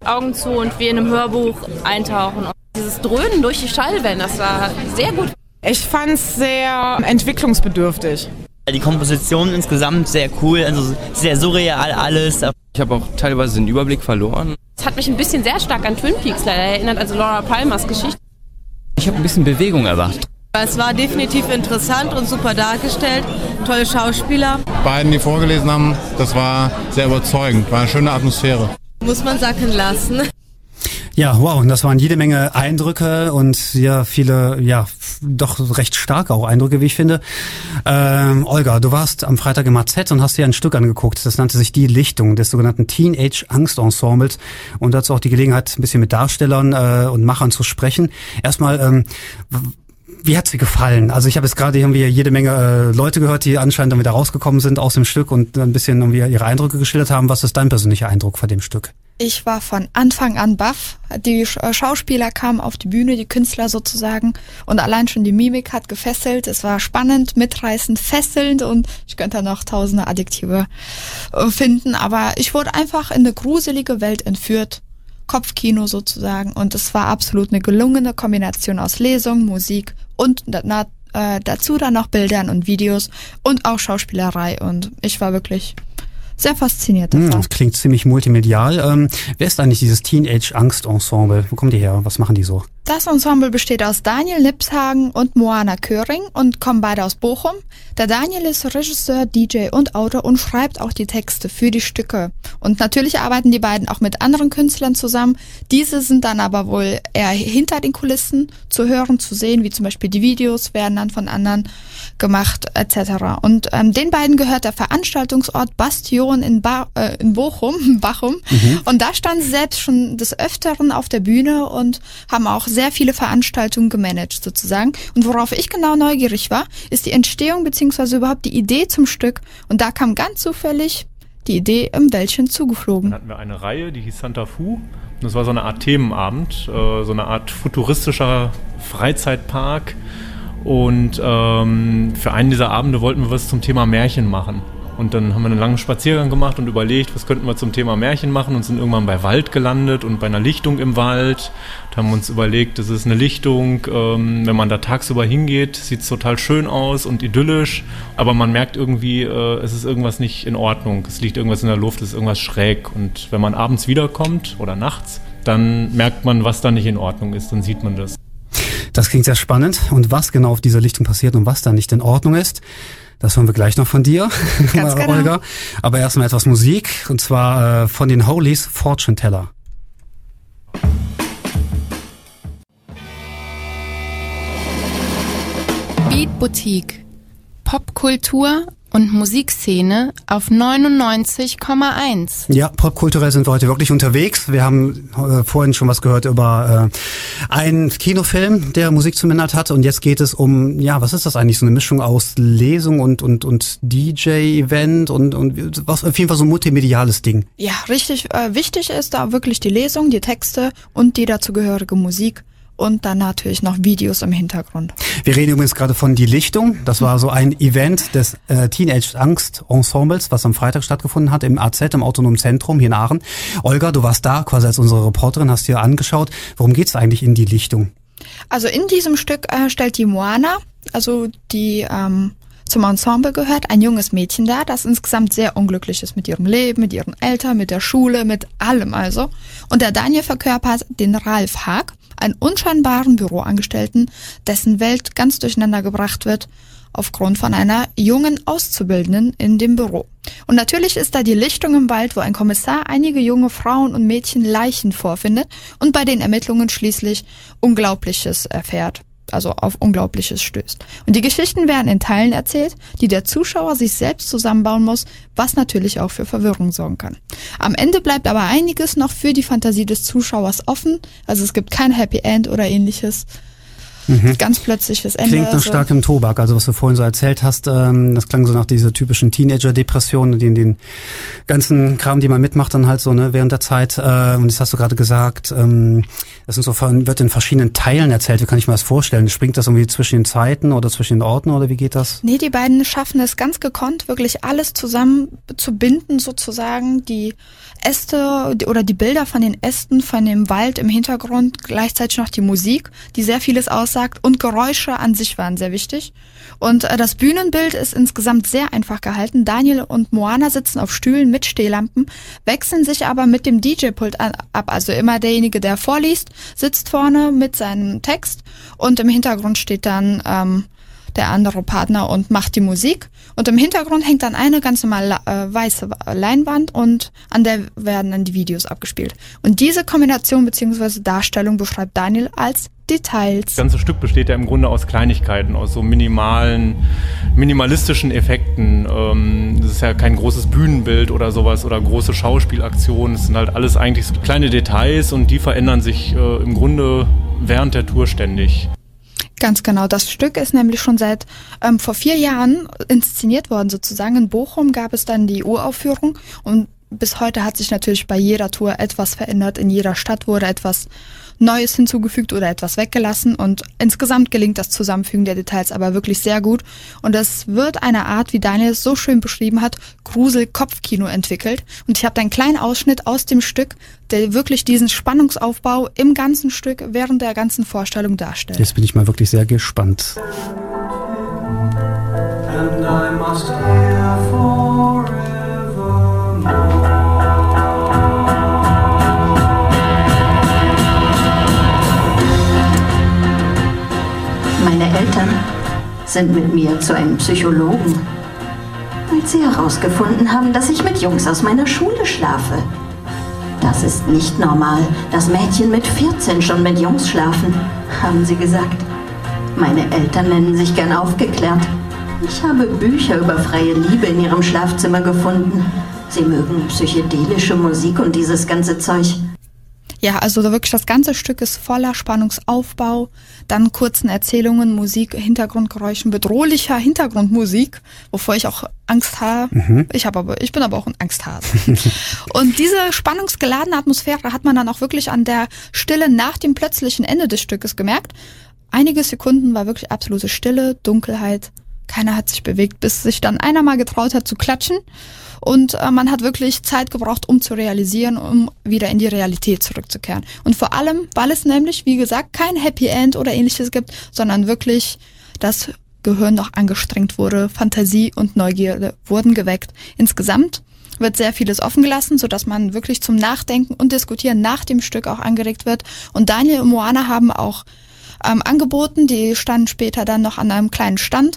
Augen zu und wie in einem Hörbuch eintauchen. Und dieses Dröhnen durch die Schallwellen, das war sehr gut. Ich fand es sehr entwicklungsbedürftig. Die Komposition insgesamt sehr cool, also sehr surreal alles. Ich habe auch teilweise den Überblick verloren. Es hat mich ein bisschen sehr stark an Twin Peaks leider erinnert, also Laura Palmers Geschichte. Ich habe ein bisschen Bewegung erwartet. Es war definitiv interessant und super dargestellt. Tolle Schauspieler. Beiden, die vorgelesen haben, das war sehr überzeugend. War eine schöne Atmosphäre. Muss man sacken lassen. Ja, wow, und das waren jede Menge Eindrücke und sehr viele, ja, doch recht starke auch Eindrücke, wie ich finde. Olga, du warst am Freitag im AZ und hast dir ein Stück angeguckt. Das nannte sich Die Lichtung des sogenannten Teenage Angst Ensembles. Und dazu auch die Gelegenheit, ein bisschen mit Darstellern und Machern zu sprechen. Erstmal, wie hat's dir gefallen? Also ich habe jetzt gerade irgendwie jede Menge Leute gehört, die anscheinend dann wieder rausgekommen sind aus dem Stück und ein bisschen irgendwie ihre Eindrücke geschildert haben. Was ist dein persönlicher Eindruck von dem Stück? Ich war von Anfang an baff. Die Schauspieler kamen auf die Bühne, die Künstler sozusagen. Und allein schon die Mimik hat gefesselt. Es war spannend, mitreißend, fesselnd und ich könnte noch tausende Adjektive finden. Aber ich wurde einfach in eine gruselige Welt entführt. Kopfkino sozusagen. Und es war absolut eine gelungene Kombination aus Lesung, Musik und dazu dann noch Bildern und Videos und auch Schauspielerei. Und ich war wirklich sehr fasziniert davon. Das klingt ziemlich multimedial. Wer ist eigentlich dieses Teenage Angst Ensemble? Wo kommen die her? Was machen die so? Das Ensemble besteht aus Daniel Nipshagen und Moana Köring und kommen beide aus Bochum. Der Daniel ist Regisseur, DJ und Autor und schreibt auch die Texte für die Stücke. Und natürlich arbeiten die beiden auch mit anderen Künstlern zusammen. Diese sind dann aber wohl eher hinter den Kulissen zu hören, zu sehen, wie zum Beispiel die Videos werden dann von anderen gemacht etc. Und den beiden gehört der Veranstaltungsort Bastion in Bochum. Und da standen sie selbst schon des Öfteren auf der Bühne und haben auch sehr viele Veranstaltungen gemanagt sozusagen. Und worauf ich genau neugierig war, ist die Entstehung beziehungsweise überhaupt die Idee zum Stück. Und da kam ganz zufällig die Idee im Wäldchen zugeflogen. Dann hatten wir eine Reihe, die hieß Santa Fu. Das war so eine Art Themenabend, so eine Art futuristischer Freizeitpark. Und für einen dieser Abende wollten wir was zum Thema Märchen machen. Und dann haben wir einen langen Spaziergang gemacht und überlegt, was könnten wir zum Thema Märchen machen und sind irgendwann bei Wald gelandet und bei einer Lichtung im Wald. Und haben uns überlegt, das ist eine Lichtung, wenn man da tagsüber hingeht, sieht es total schön aus und idyllisch, aber man merkt irgendwie, es ist irgendwas nicht in Ordnung, es liegt irgendwas in der Luft, es ist irgendwas schräg. Und wenn man abends wiederkommt oder nachts, dann merkt man, was da nicht in Ordnung ist, dann sieht man das. Das klingt sehr spannend. Und was genau auf dieser Lichtung passiert und was da nicht in Ordnung ist, das hören wir gleich noch von dir, Ganz genau. Olga. Aber erstmal etwas Musik, und zwar von den Holies, Fortune Teller. Beat Boutique. Popkultur und Musikszene auf 99,1. Ja, popkulturell sind wir heute wirklich unterwegs. Wir haben vorhin schon was gehört über einen Kinofilm, der Musik zum Inhalt hat. Und jetzt geht es um, ja, was ist das eigentlich? So eine Mischung aus Lesung und DJ-Event und was, auf jeden Fall so ein multimediales Ding. Ja, richtig wichtig ist da wirklich die Lesung, die Texte und die dazugehörige Musik. Und dann natürlich noch Videos im Hintergrund. Wir reden übrigens gerade von Die Lichtung. Das war so ein Event des Teenage Angst Ensembles, was am Freitag stattgefunden hat im AZ, im Autonomen Zentrum hier in Aachen. Olga, du warst da quasi als unsere Reporterin, hast dir angeschaut. Worum geht's eigentlich in Die Lichtung? Also in diesem Stück stellt die Moana, also die zum Ensemble gehört, ein junges Mädchen dar, das insgesamt sehr unglücklich ist mit ihrem Leben, mit ihren Eltern, mit der Schule, mit allem also. Und der Daniel verkörpert den Ralf Haag, einen unscheinbaren Büroangestellten, dessen Welt ganz durcheinander gebracht wird aufgrund von einer jungen Auszubildenden in dem Büro. Und natürlich ist da die Lichtung im Wald, wo ein Kommissar einige junge Frauen und Mädchen Leichen vorfindet und bei den Ermittlungen schließlich Unglaubliches erfährt. Also auf Unglaubliches stößt. Und die Geschichten werden in Teilen erzählt, die der Zuschauer sich selbst zusammenbauen muss, was natürlich auch für Verwirrung sorgen kann. Am Ende bleibt aber einiges noch für die Fantasie des Zuschauers offen, also es gibt kein Happy End oder ähnliches. Ganz plötzliches Ende. Klingt nach starkem Tobak, also was du vorhin so erzählt hast, das klang so nach dieser typischen Teenager-Depression, den ganzen Kram, die man mitmacht dann halt so, ne, während der Zeit. Und das hast du gerade gesagt, das sind so, wird in verschiedenen Teilen erzählt. Wie kann ich mir das vorstellen? Springt das irgendwie zwischen den Zeiten oder zwischen den Orten oder wie geht das? Nee, die beiden schaffen es ganz gekonnt, wirklich alles zusammen zu binden sozusagen. Die Äste oder die Bilder von den Ästen, von dem Wald im Hintergrund, gleichzeitig noch die Musik, die sehr vieles aussagt, und Geräusche an sich waren sehr wichtig. Und das Bühnenbild ist insgesamt sehr einfach gehalten. Daniel und Moana sitzen auf Stühlen mit Stehlampen, wechseln sich aber mit dem DJ-Pult ab. Also immer derjenige, der vorliest, sitzt vorne mit seinem Text und im Hintergrund steht dann der andere Partner und macht die Musik. Und im Hintergrund hängt dann eine ganz normale weiße Leinwand und an der werden dann die Videos abgespielt. Und diese Kombination bzw. Darstellung beschreibt Daniel als Details. Das ganze Stück besteht ja im Grunde aus Kleinigkeiten, aus so minimalistischen Effekten. Das ist ja kein großes Bühnenbild oder sowas oder große Schauspielaktionen. Es sind halt alles eigentlich so kleine Details und die verändern sich im Grunde während der Tour ständig. Ganz genau. Das Stück ist nämlich schon seit vor 4 Jahren inszeniert worden sozusagen. In Bochum gab es dann die Uraufführung und bis heute hat sich natürlich bei jeder Tour etwas verändert. In jeder Stadt wurde etwas Neues hinzugefügt oder etwas weggelassen und insgesamt gelingt das Zusammenfügen der Details aber wirklich sehr gut und es wird eine Art, wie Daniel es so schön beschrieben hat, Grusel-Kopfkino entwickelt und ich habe da einen kleinen Ausschnitt aus dem Stück, der wirklich diesen Spannungsaufbau im ganzen Stück während der ganzen Vorstellung darstellt. Jetzt bin ich mal wirklich sehr gespannt. And I must live forevermore. Meine Eltern sind mit mir zu einem Psychologen, als sie herausgefunden haben, dass ich mit Jungs aus meiner Schule schlafe. Das ist nicht normal, dass Mädchen mit 14 schon mit Jungs schlafen, haben sie gesagt. Meine Eltern nennen sich gern aufgeklärt. Ich habe Bücher über freie Liebe in ihrem Schlafzimmer gefunden. Sie mögen psychedelische Musik und dieses ganze Zeug. Ja, also wirklich das ganze Stück ist voller Spannungsaufbau, dann kurzen Erzählungen, Musik, Hintergrundgeräuschen, bedrohlicher Hintergrundmusik, wovor ich auch Angst habe. Ich bin aber auch ein Angsthase. Und diese spannungsgeladene Atmosphäre hat man dann auch wirklich an der Stille nach dem plötzlichen Ende des Stückes gemerkt. Einige Sekunden war wirklich absolute Stille, Dunkelheit. Keiner hat sich bewegt, bis sich dann einer mal getraut hat zu klatschen. Und man hat wirklich Zeit gebraucht, um zu realisieren, um wieder in die Realität zurückzukehren. Und vor allem, weil es nämlich, wie gesagt, kein Happy End oder ähnliches gibt, sondern wirklich das Gehirn noch angestrengt wurde, Fantasie und Neugierde wurden geweckt. Insgesamt wird sehr vieles offen gelassen, sodass man wirklich zum Nachdenken und Diskutieren nach dem Stück auch angeregt wird. Und Daniel und Moana haben auch angeboten, die standen später dann noch an einem kleinen Stand,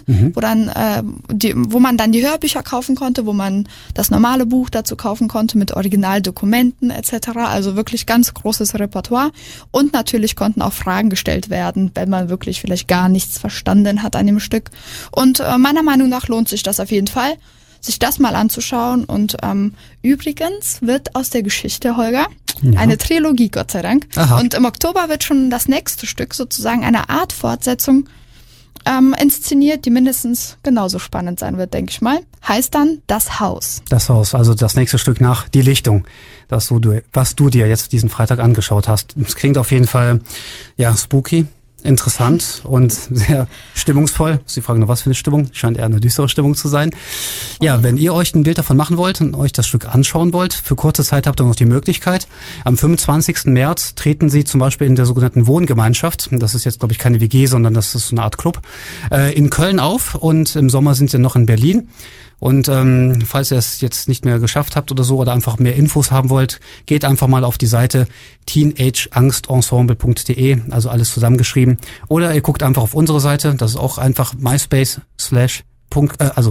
wo man dann die Hörbücher kaufen konnte, wo man das normale Buch dazu kaufen konnte mit Originaldokumenten etc. Also wirklich ganz großes Repertoire und natürlich konnten auch Fragen gestellt werden, wenn man wirklich vielleicht gar nichts verstanden hat an dem Stück. Und meiner Meinung nach lohnt sich das auf jeden Fall, sich das mal anzuschauen. Und übrigens wird aus der Geschichte, Holger, eine Trilogie, Gott sei Dank. Aha. Und im Oktober wird schon das nächste Stück, sozusagen eine Art Fortsetzung, inszeniert, die mindestens genauso spannend sein wird, denke ich mal. Heißt dann Das Haus. Das Haus, also das nächste Stück nach Die Lichtung, was du dir jetzt diesen Freitag angeschaut hast. Es klingt auf jeden Fall, ja, spooky. Interessant und sehr stimmungsvoll. Sie fragen noch, was für eine Stimmung? Scheint eher eine düstere Stimmung zu sein. Ja, wenn ihr euch ein Bild davon machen wollt und euch das Stück anschauen wollt, für kurze Zeit habt ihr noch die Möglichkeit. Am 25. März treten sie zum Beispiel in der sogenannten Wohngemeinschaft, das ist jetzt, glaube ich, keine WG, sondern das ist so eine Art Club, in Köln auf und im Sommer sind sie noch in Berlin. Und falls ihr es jetzt nicht mehr geschafft habt oder so oder einfach mehr Infos haben wollt, geht einfach mal auf die Seite teenageangstensemble.de, also alles zusammengeschrieben. Oder ihr guckt einfach auf unsere Seite, das ist auch einfach myspace.com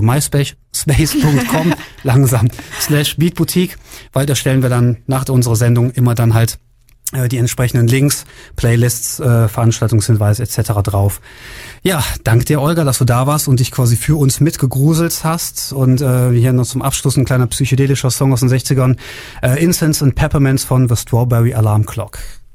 langsam /Beatboutique, weil da stellen wir dann nach unserer Sendung immer dann halt die entsprechenden Links, Playlists, Veranstaltungshinweise etc. drauf. Ja, dank dir, Olga, dass du da warst und dich quasi für uns mitgegruselt hast. Und hier noch zum Abschluss ein kleiner psychedelischer Song aus den 60ern. Incense and Peppermints von The Strawberry Alarm Clock.